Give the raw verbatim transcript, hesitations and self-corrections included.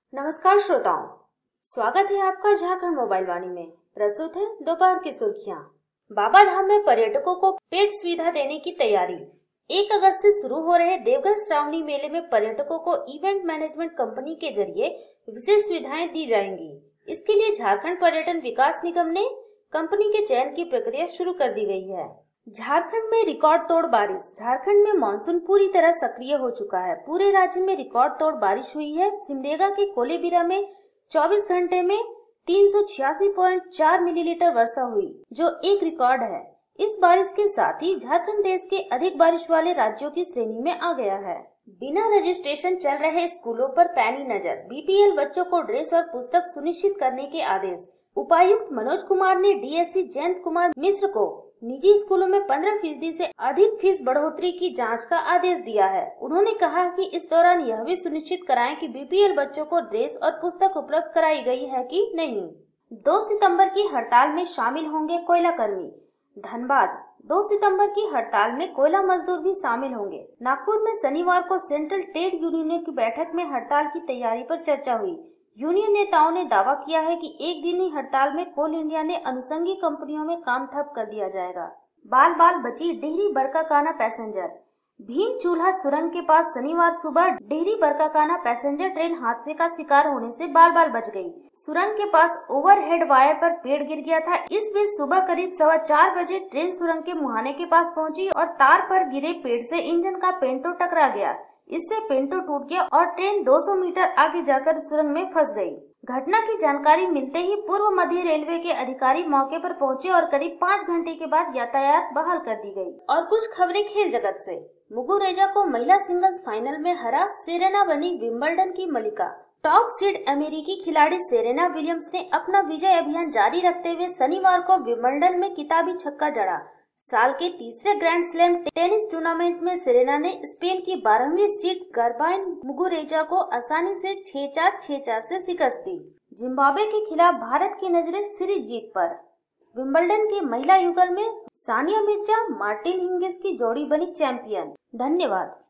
नमस्कार श्रोताओं, स्वागत है आपका झारखंड मोबाइल वाणी में। प्रस्तुत है दोपहर की सुर्खियां। बाबा धाम में पर्यटकों को पेड सुविधा देने की तैयारी। एक अगस्त से शुरू हो रहे देवघर श्रावणी मेले में पर्यटकों को इवेंट मैनेजमेंट कंपनी के जरिए विशेष सुविधाएं दी जाएंगी। इसके लिए झारखंड पर्यटन विकास निगम ने कंपनी के चयन की प्रक्रिया शुरू कर दी गई है। झारखंड में रिकॉर्ड तोड़ बारिश। झारखंड में मानसून पूरी तरह सक्रिय हो चुका है। पूरे राज्य में रिकॉर्ड तोड़ बारिश हुई है। सिमडेगा के कोलेबिरा में चौबीस घंटे में तीन सौ छियासी पॉइंट चार मिलीलीटर वर्षा हुई, जो एक रिकॉर्ड है। इस बारिश के साथ ही झारखंड देश के अधिक बारिश वाले राज्यों की श्रेणी में आ गया है। बिना रजिस्ट्रेशन चल रहे स्कूलों पर पैनी नजर। बीपीएल बच्चों को ड्रेस और पुस्तक सुनिश्चित करने के आदेश। उपायुक्त मनोज कुमार ने डीएससी जयंत कुमार मिश्र को निजी स्कूलों में पंद्रह फीसदी से अधिक फीस बढ़ोतरी की जांच का आदेश दिया है। उन्होंने कहा कि इस दौरान यह भी सुनिश्चित कराएं कि बीपीएल बच्चों को ड्रेस और पुस्तक उपलब्ध कराई गई है कि नहीं। दो सितंबर की हड़ताल में शामिल होंगे कोयला कर्मी। धनबाद। दो सितंबर की हड़ताल में कोयला मजदूर भी शामिल होंगे। नागपुर में शनिवार को सेंट्रल ट्रेड यूनियनों की बैठक में हड़ताल की तैयारी पर चर्चा हुई। यूनियन नेताओं ने दावा किया है कि एक दिन ही हड़ताल में कोल इंडिया ने अनुषंगी कंपनियों में काम ठप कर दिया जाएगा। बाल बाल बची डेहरी बरकाकाना पैसेंजर। भीम चूल्हा सुरंग के पास शनिवार सुबह डेहरी बरकाकाना पैसेंजर ट्रेन हादसे का शिकार होने से बाल बाल बच गई। सुरंग के पास ओवरहेड वायर पर पेड़ गिर गया था। इस बीच सुबह करीब सवा चार बजे ट्रेन सुरंग के मुहाने के पास पहुंची और तार पर गिरे पेड़ से इंजन का पेंटो टकरा गया। इससे पेंटो टूट गया और ट्रेन दो सौ मीटर आगे जाकर सुरंग में फंस गई। घटना की जानकारी मिलते ही पूर्व मध्य रेलवे के अधिकारी मौके पर पहुंचे और करीब पाँच घंटे के बाद यातायात बहाल कर दी गई। और कुछ खबरें खेल जगत से। मुगुरुजा को महिला सिंगल्स फाइनल में हरा सेरेना बनी विंबलडन की मलिका। टॉप सीड अमेरिकी खिलाड़ी सेरेना विलियम्स ने अपना विजय अभियान जारी रखते हुए शनिवार को विंबलडन में किताबी छक्का जड़ा। साल के तीसरे ग्रैंड स्लैम टेनिस टूर्नामेंट में सेरेना ने स्पेन की बारहवीं सीड गार्बाइन मुगुरुजा को आसानी से छह चार छह चार से शिकस्त दी। जिम्बाब्वे के खिलाफ भारत की नजरें सीरीज जीत पर। विंबलडन के महिला युगल में सानिया मिर्जा मार्टिन हिंगिस की जोड़ी बनी चैंपियन। धन्यवाद।